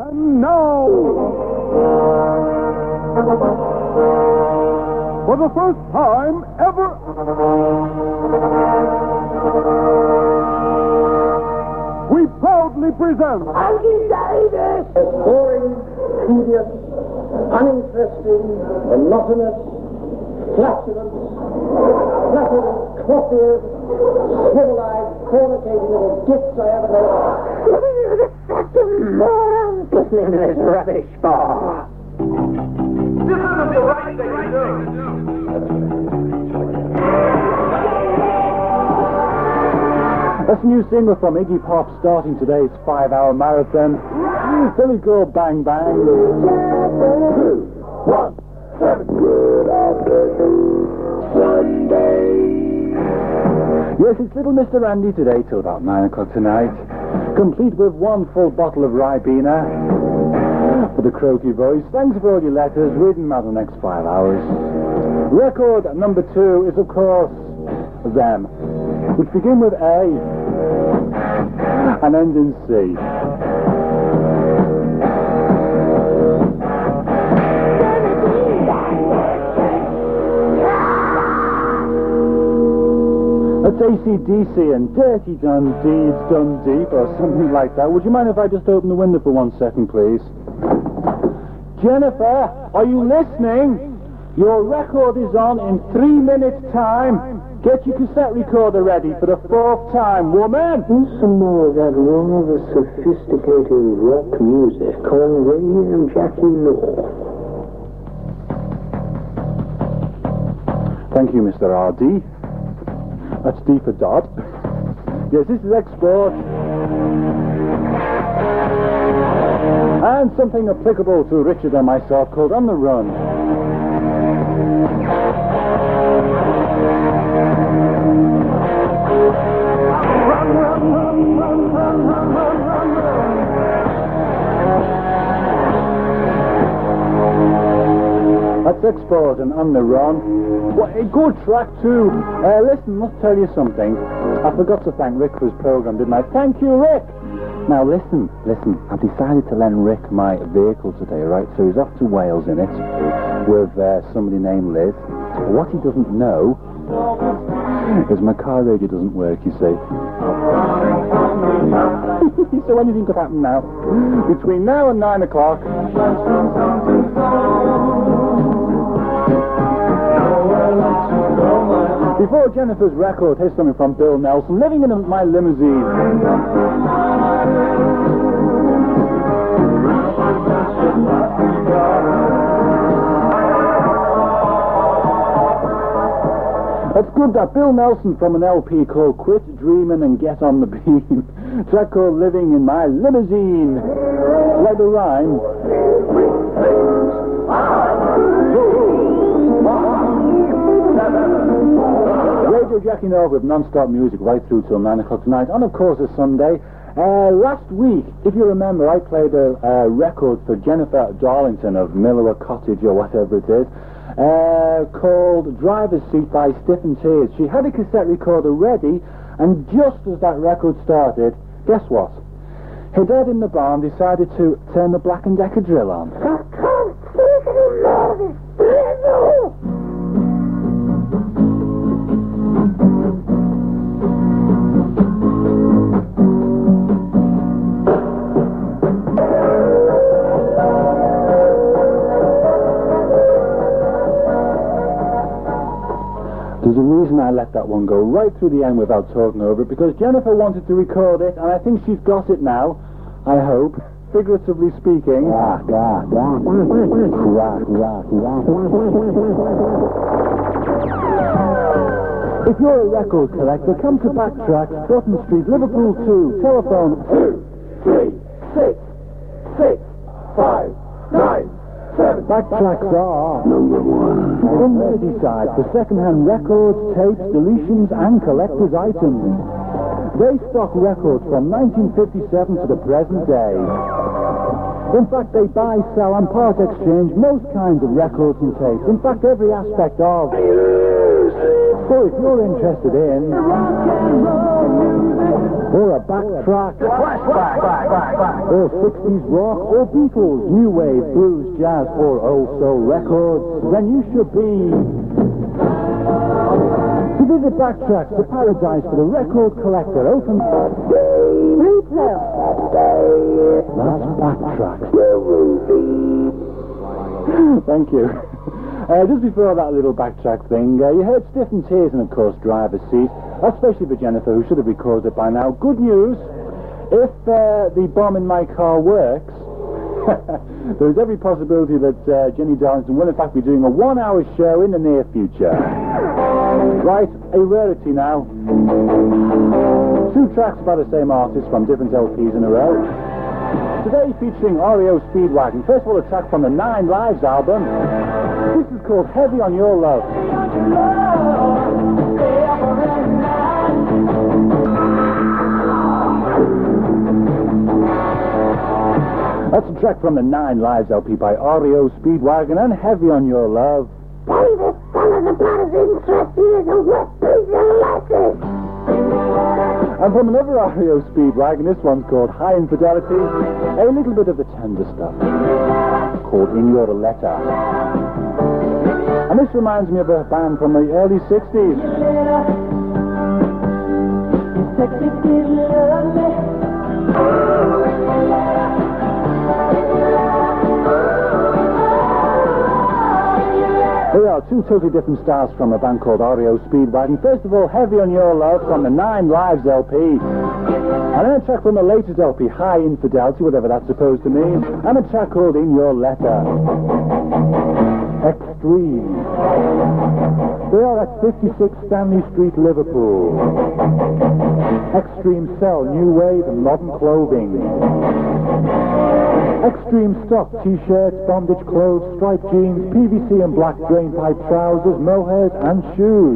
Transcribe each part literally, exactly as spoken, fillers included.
And now, for the first time ever, we proudly present Andy Davis! Boring, tedious, uninteresting, monotonous, flatulent, flatulent, clothed, swivel-eyed, fornicating little gits I ever know. The second morons listening to this rubbish for. This isn't the right thing to do. That's a new single from Iggy Pop starting today's five-hour marathon. Then we go bang bang. Two, one, seven. Good afternoon, Sunday. Yes, it's little Mister Andy today till about nine o'clock tonight, complete with one full bottle of Ribena for the croaky voice. Thanks for all your letters. Reading them out the next five hours. Record number two is, of course, Them, which begin with A and end in C. That's A C D C and Dirty Done Deeds Done Deep, or something like that. Would you mind if I just open the window for one second, please? Jennifer, are you listening? Your record is on in three minutes' time. Get your cassette recorder ready for the fourth time, woman! Here's some more of that rather sophisticated rock music on Radio Jackie North. Thank you, Mister R D. That's D for Dodd. Yes, this is Export. And something applicable to Richard and myself called On the Run. Run, run, run, run, run, run, run, run, run. That's Export and On the Run. What a good track too. Uh, listen, must tell you something. I forgot to thank Rick for his program, didn't I? Thank you, Rick! Now listen, listen, I've decided to lend Rick my vehicle today, right? So he's off to Wales in it with uh, somebody named Liz. What he doesn't know is my car radio doesn't work, you see. So anything could happen now. Between now and nine o'clock. Before Jennifer's record, here's something from Bill Nelson, Living in My Limousine. That's good, that Bill Nelson from an L P called Quit Dreamin' and Get on the Beam. Track called Living in My Limousine. Like the rhyme. Radio Jackie North with non-stop music right through till nine o'clock tonight, and of course it's Sunday. Uh, last week, if you remember, I played a, a record for Jennifer Darlington of Millerwa Cottage or whatever it is, uh, called Driver's Seat by Stiff and Tears. She had a cassette recorder ready, and just as that record started, guess what? Her dad in the barn decided to turn the Black and Decker drill on. I can't take any more of this drivel! There's a reason I let that one go right through the end without talking over it, because Jennifer wanted to record it, and I think she's got it now, I hope, figuratively speaking. Rock, rock, rock, rock, rock, rock. If you're a record collector, come to Backtrack, Button Street, Liverpool two, telephone Two, three, six, six, five, nine, seven. Backtracks are Number one. in Merseyside for second-hand records, tapes, deletions, and collector's items. They stock records from nineteen fifty-seven to the present day. In fact, they buy, sell, and part exchange most kinds of records and tapes. In fact, every aspect of. So if you're interested in or a backtrack, Flashback. or sixties rock, or Beatles, new wave, blues, jazz, or old soul records, then you should be... To visit Backtracks, the paradise for the record collector, open... Retail. That's Backtracks. Thank you. Uh, just before that little backtrack thing, uh, you heard Stiff and Tears and, of course, Driver's Seat, especially for Jennifer, who should have recorded it by now. Good news, if uh, the bomb in my car works, there is every possibility that uh, Jenny Darlington will, in fact, be doing a one-hour show in the near future. Right, a rarity now. Two tracks by the same artist from different L Ps in a row. Today featuring R E O Speedwagon. First of all, a track from the Nine Lives album. This is called Heavy on Your Love. That's a track from the Nine Lives L P by R E O Speedwagon and Heavy on Your Love. David, son of the bad interest, he is a wet piece of lettuce. And from another R E O Speedwagon, this one's called High Infidelity. A little bit of the tender stuff called In Your Letter. And this reminds me of a band from the early sixties. There are two totally different styles from a band called R E O Speedwagon. First of all, Heavy on Your Love from the Nine Lives L P. And then a track from the latest L P, High Infidelity, whatever that's supposed to mean. And a track called In Your Letter. Extreme. They are at fifty-six Stanley Street, Liverpool. Extreme sell new wave and modern clothing. Extreme stock t-shirts, bondage clothes, striped jeans, P V C and black drainpipe trousers, mohairs and shoes.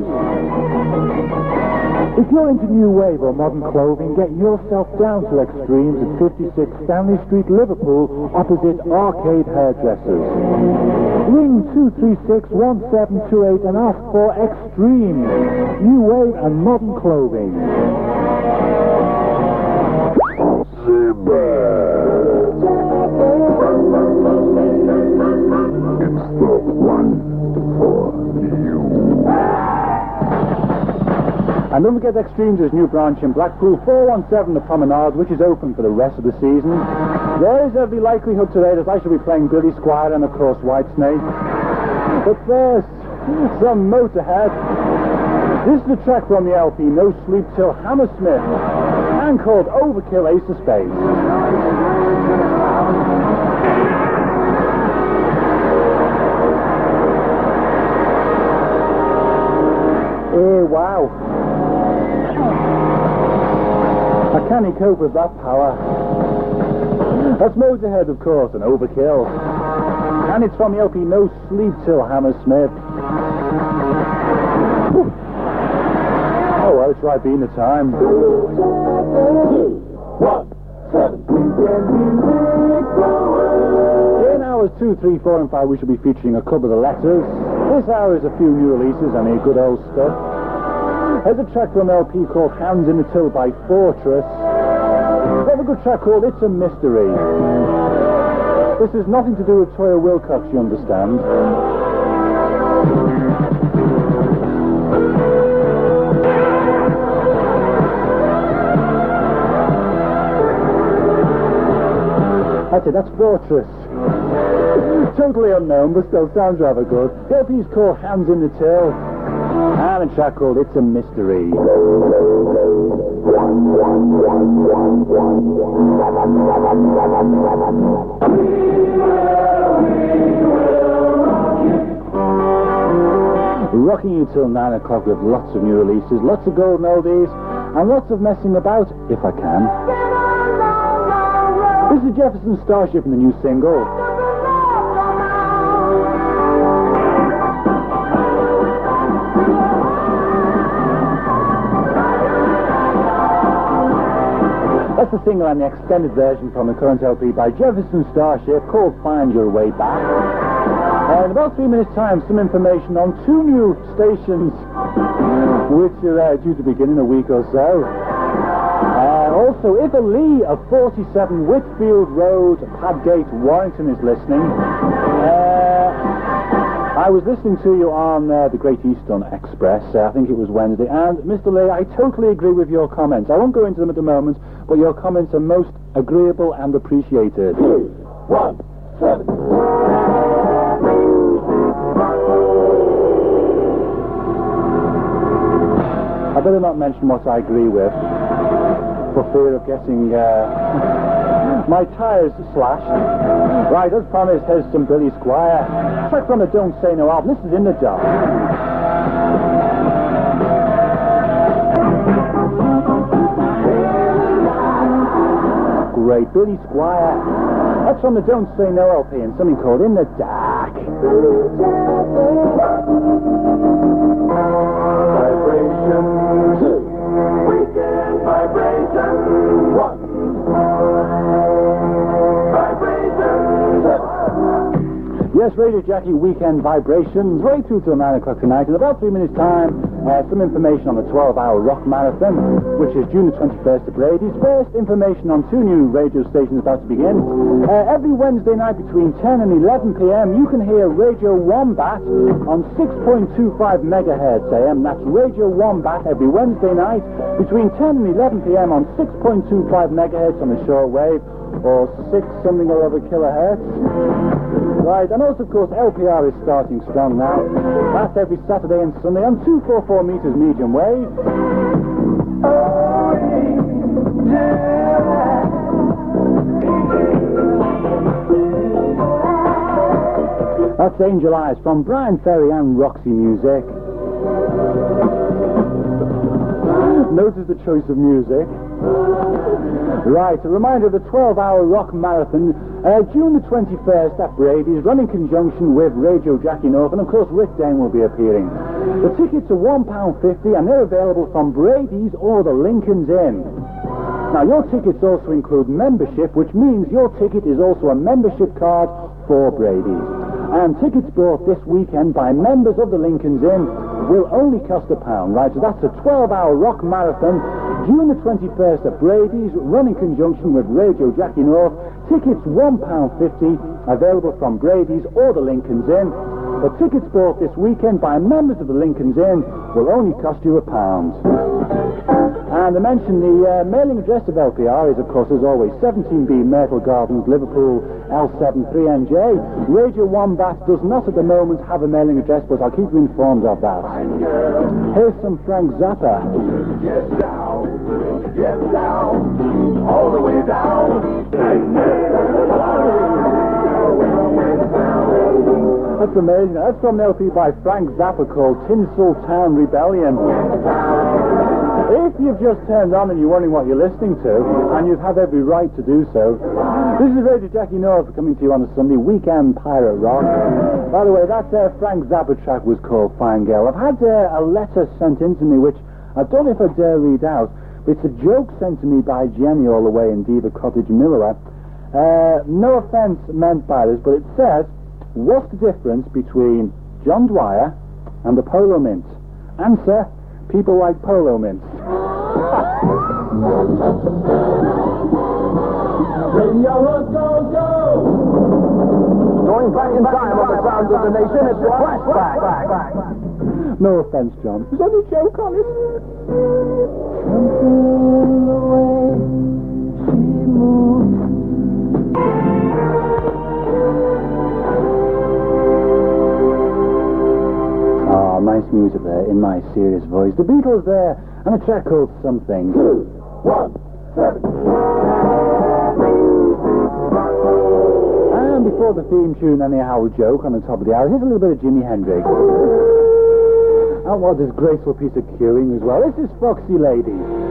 If you're into new wave or modern clothing, get yourself down to Extremes at fifty-six Stanley Street, Liverpool, opposite Arcade Hairdressers. Ring two three six, one seven two eight and ask for Extremes, new wave and modern clothing. It's the one for you. And don't forget Extremes' new branch in Blackpool, four one seven The Promenade, which is open for the rest of the season. There is every likelihood today that I shall be playing Billy Squire and, of course, Whitesnake. But first, some Motorhead. This is the track from the L P, No Sleep Till Hammersmith, and called Overkill Ace of Spades. Eh, wow. I can't cope with that power. That's Motorhead, of course, and Overkill. And it's from the L P No Sleep Till Hammersmith. Oh, well, it's right being the time. One, seven. In hours two, three, four, and five, we shall be featuring a couple of the letters. This hour is a few new releases and a good old stuff. There's a track from L P called Hands in the Till by Fortress. We have a good track called It's a Mystery. This has nothing to do with Toya Wilcox, you understand. That's it, that's Fortress. Totally unknown, but still sounds rather good. The L P's called Hands in the Till, and a track called It's a Mystery. Rocking you till nine o'clock with lots of new releases, lots of golden oldies, and lots of messing about, if I can. This is Jefferson Starship and the new single. That's the single and the extended version from the current L P by Jefferson Starship called Find Your Way Back. Uh, in about three minutes' time, some information on two new stations which are uh, due to begin in a week or so. Uh, Also, if a Lee of forty-seven Whitfield Road, Padgate, Warrington is listening, uh, I was listening to you on uh, the Great Eastern Express, uh, I think it was Wednesday, and Mister Lee, I totally agree with your comments. I won't go into them at the moment, but your comments are most agreeable and appreciated. One, seven. I better not mention what I agree with, for fear of getting uh, my tyres slashed. Right, as promised, here's some Billy Squire. Track from the Don't Say No album. This is In the Dark. Great, Billy Squire. That's from the Don't Say No L P and something called In the Dark. Vibrations, weekend vibrations, one. Vibrations. Yes, Radio Jackie Weekend Vibrations, right through till nine o'clock tonight. In about three minutes' time, uh, some information on the twelve-hour rock marathon, which is June the twenty-first at Brady's. First, information on two new radio stations about to begin. Uh, every Wednesday night between ten and eleven p m, you can hear Radio Wombat on six point two five megahertz A M. That's Radio Wombat every Wednesday night between ten and eleven p m on six point two five megahertz on the shortwave, or six something or other kilohertz. Right, and also, of course, L P R is starting strong now. That's every Saturday and Sunday on two forty-four meters medium wave. That's Angel Eyes from Brian Ferry and Roxy Music. Notice the choice of music. Right, a reminder of the twelve-hour rock marathon, uh, June the twenty-first at Brady's, run in conjunction with Radio Jackie North, and of course Rick Dane will be appearing. The tickets are one pound fifty, and they're available from Brady's or the Lincoln's Inn. Now, your tickets also include membership, which means your ticket is also a membership card for Brady's. And tickets bought this weekend by members of the Lincoln's Inn will only cost a pound, right? So that's a twelve-hour rock marathon, June the twenty-first at Brady's, run in conjunction with Radio Jackie North. Tickets one pound fifty, available from Brady's or the Lincoln's Inn. The tickets bought this weekend by members of the Lincoln's Inn will only cost you a pound. And I mentioned the uh, mailing address of L P R is, of course, as always, seventeen B Myrtle Gardens, Liverpool, L seven three N J. Radio Wombat does not at the moment have a mailing address, but I'll keep you informed of that. Here's some Frank Zappa. Get down, get down, all the way down. That's amazing. That's from an L P by Frank Zappa called Tinsel Town Rebellion. If you've just turned on and you're wondering what you're listening to, and you have every right to do so, this is Radio Jackie North coming to you on a Sunday, Weekend Pirate Rock. By the way, that uh, Frank Zappa track was called Fine Girl. I've had uh, a letter sent in to me, which I don't know if I dare read out, but it's a joke sent to me by Jenny all the way in Diva Cottage, Miller. Uh, no offence meant by this, but it says, what's the difference between John Dwyer and the Polo Mint? Answer, people like Polo Mints. Radio go, go! Going back in time on the sounds of the nation, it's a flashback. No offence, John. It was only a joke, honest. Oh, nice music there in my serious voice. The Beatles there, and a track called Something. Two, one, seven. And before the theme tune and the owl joke on the top of the hour, here's a little bit of Jimi Hendrix. And what this graceful piece of cueing as well. This is Foxy Lady.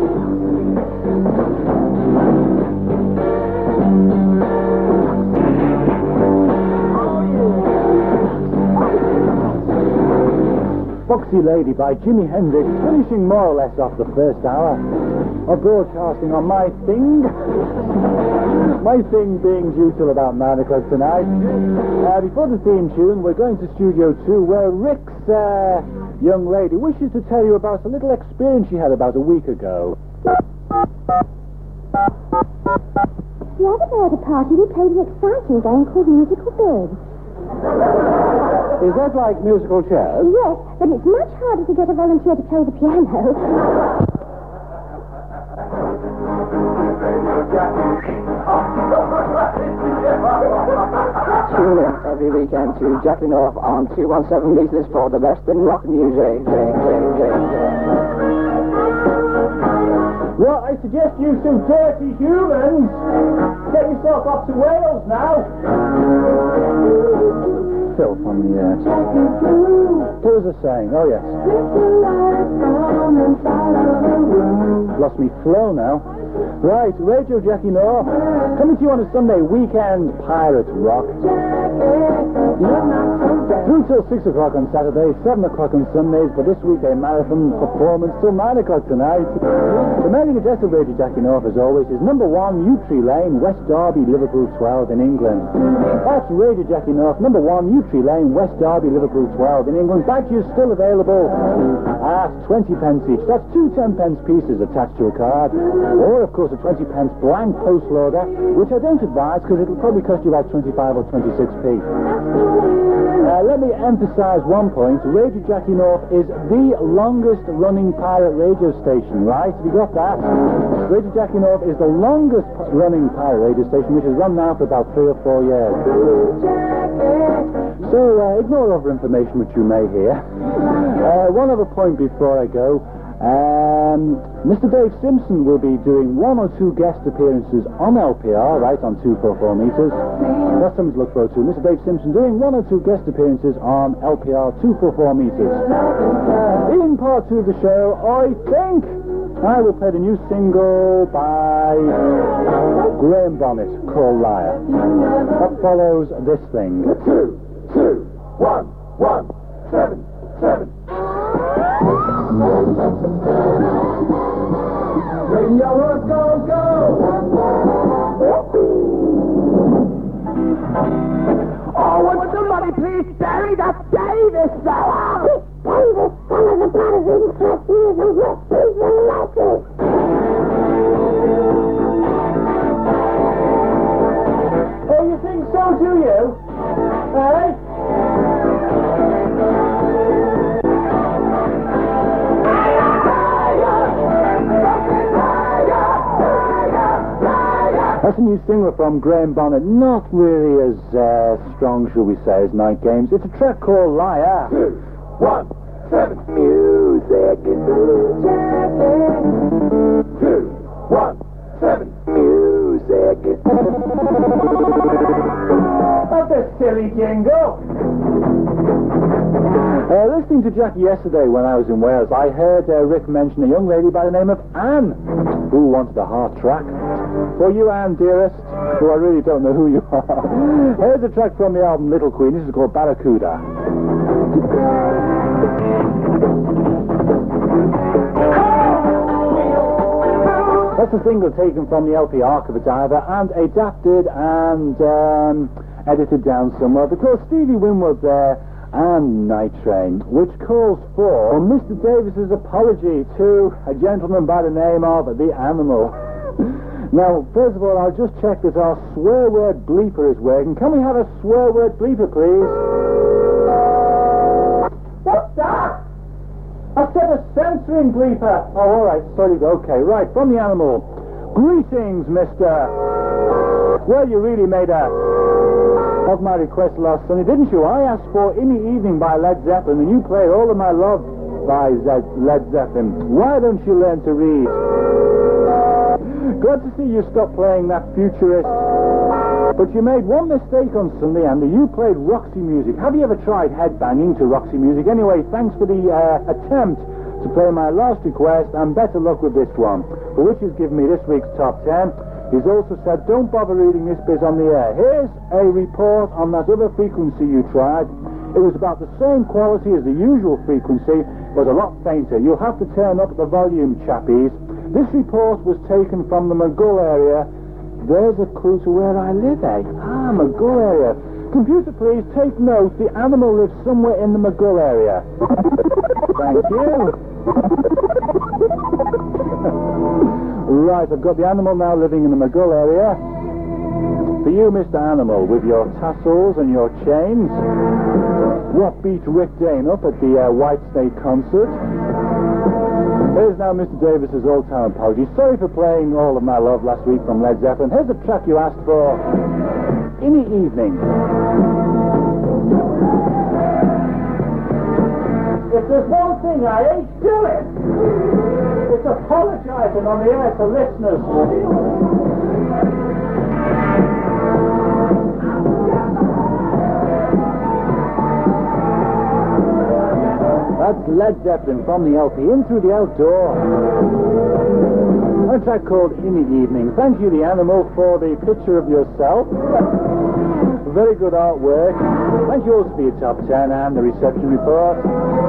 Foxy Lady by Jimi Hendrix, finishing more or less off the first hour of broadcasting on my thing. My thing being due till about nine o'clock tonight. Uh, before the theme tune, we're going to Studio two, where Rick's uh, young lady wishes to tell you about a little experience she had about a week ago. The other day at a party, we played an exciting game called Musical Beds. Is that like musical chairs? Yes, but it's much harder to get a volunteer to play the piano. Tune in every weekend to Jackie North on two one seven Meters for the best in rock music. Well, I suggest you some dirty humans get yourself up to Wales now. Filth on the air. What was I saying? Oh, yes. Lost me flow now. Right, Radio Jackie North. Coming to you on a Sunday weekend pirate rock. Through till six o'clock on Saturday, seven o'clock on Sundays, but this week a marathon performance till nine o'clock tonight. The mailing address of Radio Jackie North, as always, is number one, Yew Tree Lane, West Derby, Liverpool twelve in England. That's Radio Jackie North, number one, Yew Tree Lane, West Derby, Liverpool twelve in England. Badges still available at twenty pence each. That's two ten pence pieces attached to a card. Or, of course, a twenty pence blank post loader, which I don't advise because it'll probably cost you about twenty-five or twenty-six p. Uh, let me emphasise one point. Radio Jackie North is the longest running pirate radio station, right? Have you got that? Radio Jackie North is the longest p- running pirate radio station, which has run now for about three or four years. So, uh, ignore other information which you may hear. Uh, one other point before I go. Um, Mister Dave Simpson will be doing one or two guest appearances on L P R, right, on two forty-four Meters. That's something to look forward to. Mister Dave Simpson doing one or two guest appearances on L P R two forty-four Meters. In part two of the show, I think I will play the new single by Graham Bonnet called Liar. That follows this thing. Two, two, one, one, seven, seven. Radio Rock, go, go! Oh, would somebody please bury that Davis fella? Davis, son of the brothers in twelve years and what is the matter? Oh, you think so, do you? Eh? That's a new single from Graham Bonnet. Not really as uh, strong, shall we say, as Night Games. It's a track called Liar. Two, one, seven. Music is Two, one, seven. music is That's a silly jingle. Uh, listening to Jackie yesterday when I was in Wales, I heard uh, Rick mention a young lady by the name of Anne, who wanted a heart track. For you, Anne, dearest, who I really don't know who you are, here's a track from the album Little Queen. This is called Barracuda. That's a single taken from the L P Ark of a Diver and adapted and um, edited down somewhere because Stevie Winwood there and Night Train, which calls for Mister Davis's apology to a gentleman by the name of The Animal. Now, first of all, I'll just check that our swear word bleeper is working. Can we have a swear word bleeper, please? What's that? I said a censoring bleeper. Oh, all right, sorry. Okay, right, from The Animal. Greetings, mister. Well, you really made a of my request last Sunday, didn't you? I asked for In the Evening by Led Zeppelin, and you played All of My Love by Zed- Led Zeppelin. Why don't you learn to read? Glad to see you stop playing that futurist. But you made one mistake on Sunday, Andy. You played Roxy music. Have you ever tried headbanging to Roxy music? Anyway, thanks for the uh, attempt to play my last request, and better luck with this one, for which has given me this week's top ten. He's also said, don't bother reading this bit on the air. Here's a report on that other frequency you tried. It was about the same quality as the usual frequency, but a lot fainter. You'll have to turn up the volume, chappies. This report was taken from the McGull area. There's a clue to where I live, eh? Ah, McGull area. Computer, please, take note. The Animal lives somewhere in the McGull area. Thank you. Right, I've got the animal now living in the McGull area. For you, Mister Animal, with your tassels and your chains, what beat Rick Dane up at the uh, White Snake concert? Here's now Mister Davis's Old Town Apology. Sorry for playing All of My Love last week from Led Zeppelin. Here's the track you asked for, In the Evening. If there's one thing I ain't doing, it's apologising on the air to listeners. That's Led Zeppelin from the L P, In Through the Outdoor. A track called In the Evening. Thank you, the Animal, for the picture of yourself. Very good artwork. Thank you also for your top ten and the reception report.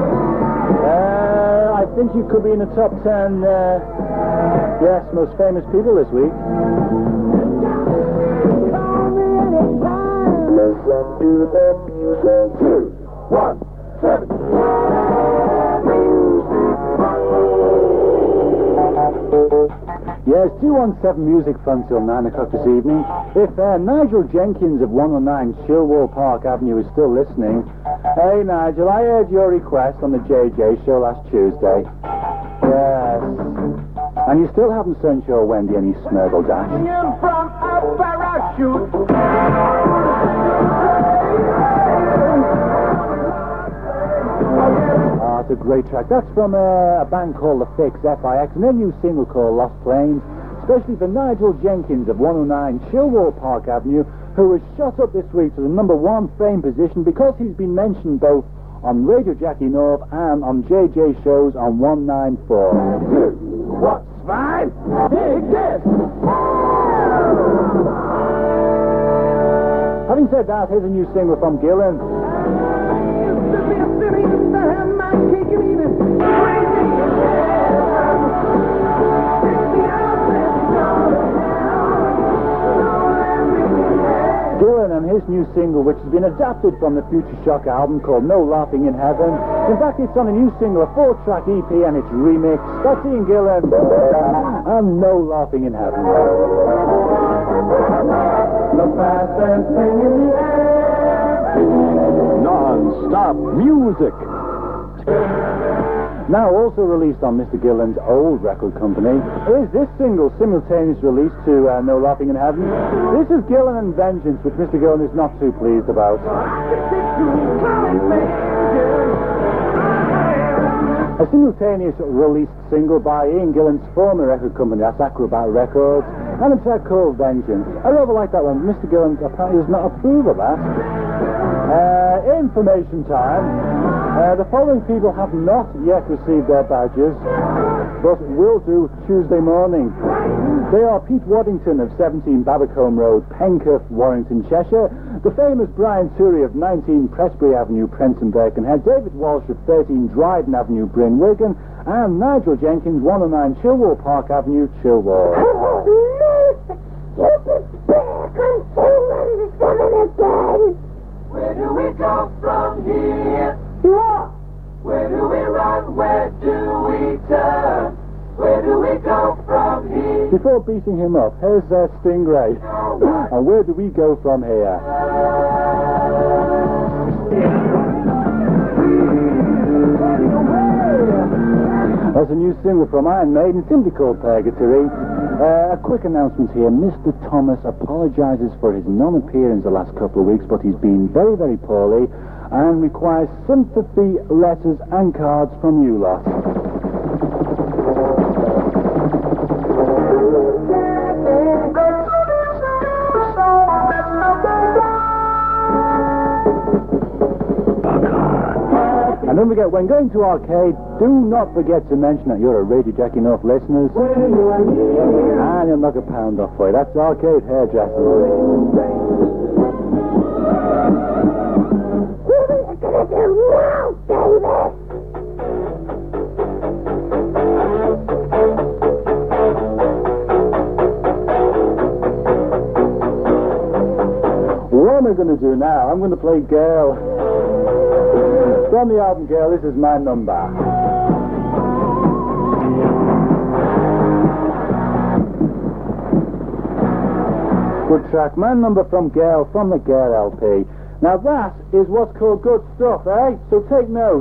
Uh, I think you could be in the top ten, uh, yes, most famous people this week. Listen to the music. Two, one, seven. Yes, two one seven Music Fun till nine o'clock this evening. If uh, Nigel Jenkins of one oh nine Chilwell Park Avenue is still listening, hey Nigel, I heard your request on the J J show last Tuesday. Yes. And you still haven't sent your Wendy any Smurgle Dash. From a parachute. Ah, it's a great track. That's from uh, a band called The Fix, F I X, and their new single called Lost Plains, especially for Nigel Jenkins of one oh nine Chilwell Park Avenue, who was shot up this week to the number one fame position because he's been mentioned both on Radio Jackie North and on J J shows on one ninety-four. What's fine? Big this. Having said that, here's a new single from Gillan. Gillan and his new single, which has been adapted from the Future Shock album called No Laughing in Heaven. In fact, it's on a new single, a four-track E P, and it's remixed. That's Ian Gillan and No Laughing in Heaven. The fast and sing in the air. Non-stop music. Now also released on Mister Gillan's old record company is this single, simultaneous release to uh, No Laughing in Heaven. This is Gillan and Vengeance, which Mister Gillan is not too pleased about. A simultaneous released single by Ian Gillan's former record company, that's Acrobat Records, and a track called Vengeance. I rather like that one. Mister Gillan apparently does not approve of that. Uh, information time. Uh, the following people have not yet received their badges, but will do Tuesday morning. They are Pete Waddington of seventeen Babbacombe Road, Penketh, Warrington, Cheshire, the famous Brian Toohey of nineteen Prestbury Avenue, Prenton, Birkenhead, David Walsh of thirteen Dryden Avenue, Bryn, Wigan, and Nigel Jenkins, one oh nine Chilwell Park Avenue, Chilwell. Oh, no! Stupid bear! Come one seven again! Where do we go from here? What? Where do we run? Where do we turn? Where do we go from here? Before beating him up, here's uh, Stingray. And where do we go from here? That's a new single from Iron Maiden, simply called Purgatory. Uh, a quick announcement here. Mister Thomas apologises for his non-appearance the last couple of weeks, but he's been very, very poorly and requires sympathy letters and cards from you lot. And don't forget, when going to arcade, do not forget to mention that you're a Radio Jackie North listeners, and you'll knock a pound off for you. That's Arcade Hairdressers. What are you gonna do now, David? What am I going to do now? I'm going to play Girl. From the album Girl, this is My Number. Good track. Man Number from Gale, from the Gale L P. Now that is what's called good stuff, eh? So take note.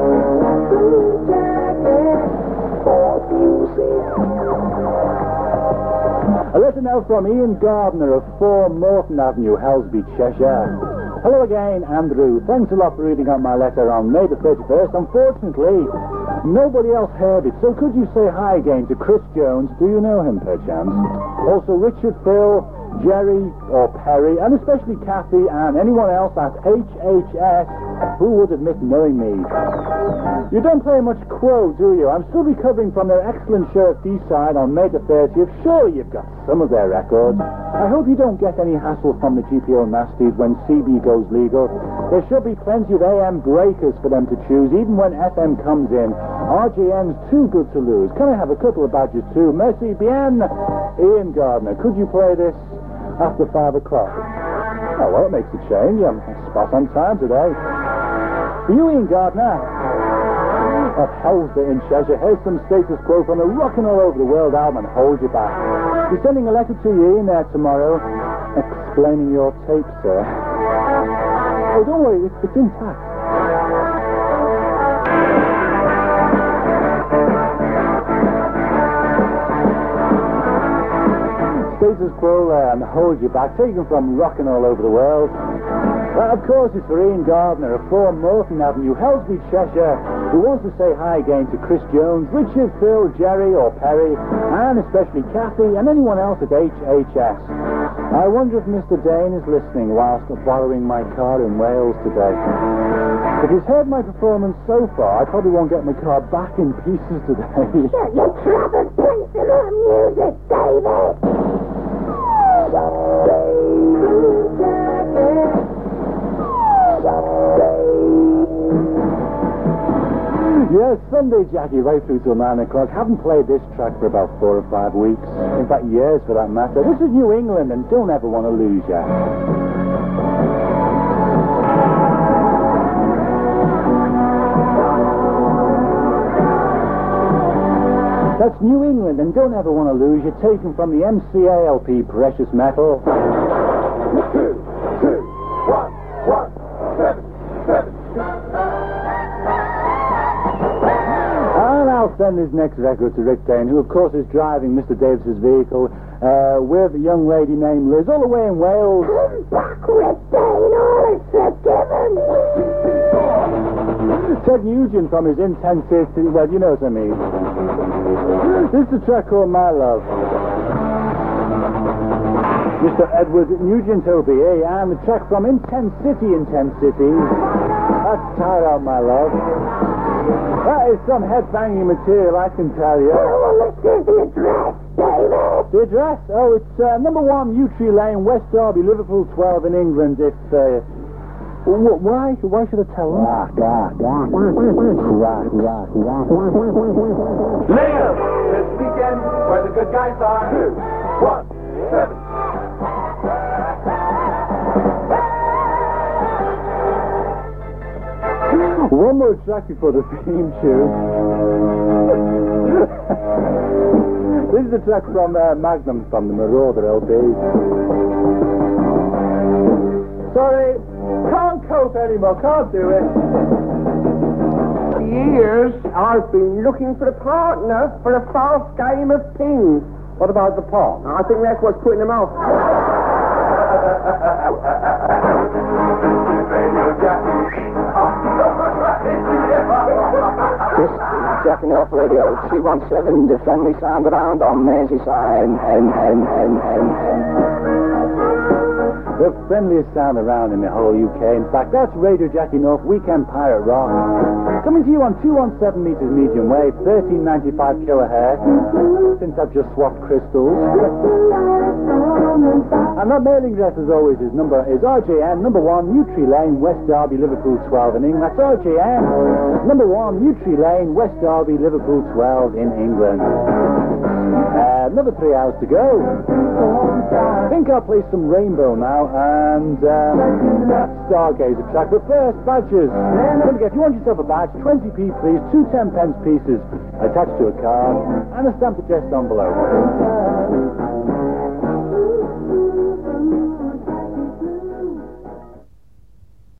A letter now from Ian Gardner of four Morton Avenue, Helsby, Cheshire. Hello again, Andrew. Thanks a lot for reading out my letter on May the thirty-first. Unfortunately, nobody else heard it, so could you say hi again to Chris Jones? Do you know him, perchance? Also, Richard, Phil, Jerry, or Perry, and especially Kathy and anyone else at H H S who would admit knowing me. You don't play much Quo, do you? I'm still recovering from their excellent show at D-Side on May the thirtieth. Surely you've got some of their records. I hope you don't get any hassle from the G P O nasties when C B goes legal. There should be plenty of A M breakers for them to choose, even when F M comes in. R J N's too good to lose. Can I have a couple of badges too? Merci bien. Ian Gardner, could you play this after five o'clock? Oh, well, it makes a change. I'm spot on time today. For you, Ian Gardner, of Helsby in Cheshire, here's some Status Quo from the Rockin' All Over the World album, and Hold You Back. We're sending a letter to you in there tomorrow, explaining your tape, sir. Oh, don't worry, it's, it's intact. Status Quo uh, and Hold You Back, taken from Rockin' All Over the World. Well, of course, it's for Ian Gardner of four Morton Avenue, Helsby, Cheshire, who wants to say hi again to Chris Jones, Richard, Phil, Jerry, or Perry, and especially Kathy, and anyone else at H H S. I wonder if Mister Dane is listening whilst borrowing my car in Wales today. If he's heard my performance so far, I probably won't get my car back in pieces today. Shut your trumpet pencil on music, David! Yes, Sunday, Jackie, right through till nine o'clock. Haven't played this track for about four or five weeks. In fact, years for that matter. This is New England, and don't ever want to lose ya. That's New England, and don't ever want to lose you, taken from the M C A L P Precious Metal. Two, two, one, one, seven, seven. And I'll send this next record to Rick Dane, who of course is driving Mister Davis's vehicle uh, with a young lady named Liz, all the way in Wales. Come back, Rick Dane, all is forgiven! Ted Nugent from his Intensity, well, you know what I mean. This is a track called My Love. Mister Edward Nugent O B E, and the track from Intensity, Intensity. That's Tired Out My Love. That is some headbanging material, I can tell you. Oh, well, let's give the address, David! The address? Oh, it's uh, number one, Yew Tree Lane, West Derby, Liverpool twelve in England. If, uh... Wh- why? Why should I tell them? Liam, this weekend, where the good guys are. Two, one, seven. One more track before the theme tune. This is a track from uh, Magnum from the Marauder L P. Sorry, can't cope anymore, can't do it. For years, I've been looking for a partner for a fast game of ping. What about the pot? I think that's what's putting them off. This is Jacking Off Radio three one seven, the friendly sound around on Merseyside. And, and, and, and, and, and. The friendliest sound around in the whole U K. In fact, that's Radio Jacking Off, Weekend Pirate Rock. Coming to you on two seventeen meters medium wave, thirteen ninety-five kilohertz. Since I've just swapped crystals. And that mailing address, as always, is number is R J N, number one, Yew Tree Lane, West Derby, Liverpool twelve in England. That's R J N, number one, Yew Tree Lane, West Derby, Liverpool twelve in England. Uh, another three hours to go. I think I'll play some Rainbow now, and um, that's Stargazer track. But first, badges. Don't forget, if you want yourself a badge, twenty p please, two ten pence pieces attached to a card, and a stamped addressed envelope.